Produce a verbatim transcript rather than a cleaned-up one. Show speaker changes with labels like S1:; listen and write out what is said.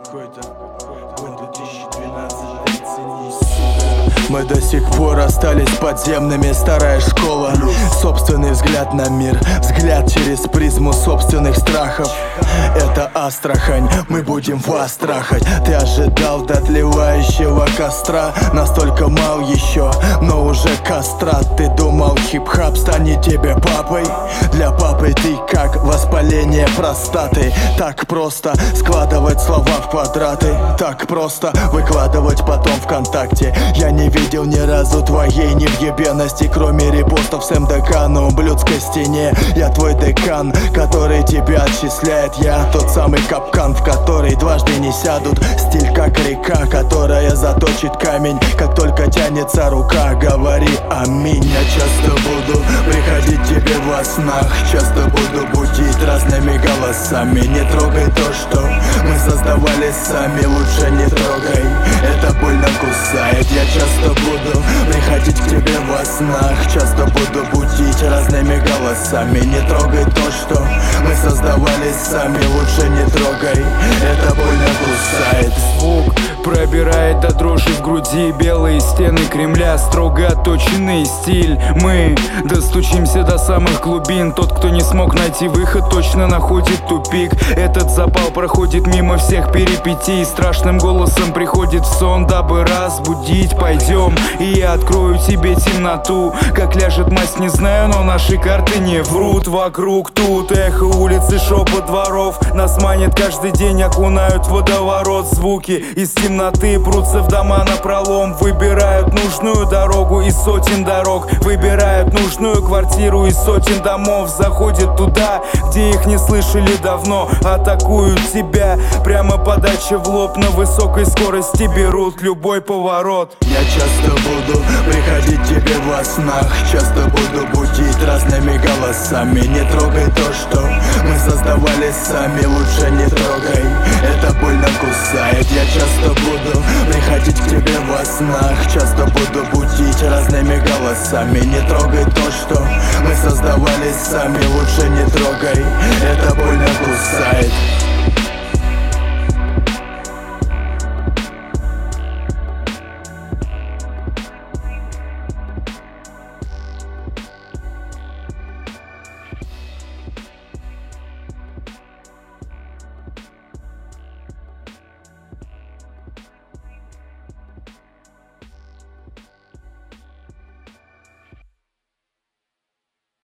S1: какой-то. Год две тысячи двенадцатый, оцени, сука. Мы до сих пор остались подземными, старая школа. Собственный взгляд на мир, взгляд через призму собственных страхов. Это Астрахань, мы будем вас трахать. Ты ожидал до отливающего костра, настолько мал еще, но уже кастрат. Ты думал, хип-хап станет тебе папой? Для папы ты как воспаление простаты. Так просто складывать слова в квадраты, так просто выкладывать потом ВКонтакте. Я не видел ни разу твоей невъебенности, кроме репостов с МДК на ублюдской стене. Я твой декан, который тебя отчисляет. Я тот самый капкан, в который дважды не сядут. Стиль как река, которая заточит камень, как только тянется рука. Говори аминь. Я часто буду приходить тебе во снах, часто буду будить разными голосами. Не трогай то, что мы создавали сами, лучше не трогай, это больно кусает. Я часто буду приходить к тебе во снах, часто буду будить разными голосами. Не трогай то, что мы создавали сами, лучше не трогай, это больно кусает.
S2: Звук пробирает до дрожи в груди, белые стены Кремля, строго отточенный стиль. Мы достучимся до самых глубин, тот, кто не смог найти выход, точно находит тупик. Этот запал проходит мимо всех перипетий, страшным голосом приходит в сон, дабы разбудить. Пойдем, и я открою тебе темноту. Как ляжет мазь, не знаю, но наши карты не врут. Вокруг тут эхо улицы, шепот дворов, нас манит каждый день, окунают в водоворот. Звуки из темноты прутся в дома напролом, выбирают нужную дорогу из сотен дорог, выбирают нужную квартиру из сотен домов. Заходят туда, где их не слышали давно, атакуют тебя, прямо подача в лоб, на высокой скорости берут любой поворот.
S1: Я часто буду приходить тебе во снах, часто буду будить разными голосами. Не трогай то, что мы создавали сами, лучше не трогай, это больно кусает. Я часто буду приходить к тебе во снах, часто буду будить разными голосами. Не трогай то, что мы создавали сами, лучше не трогай, это больно кусает.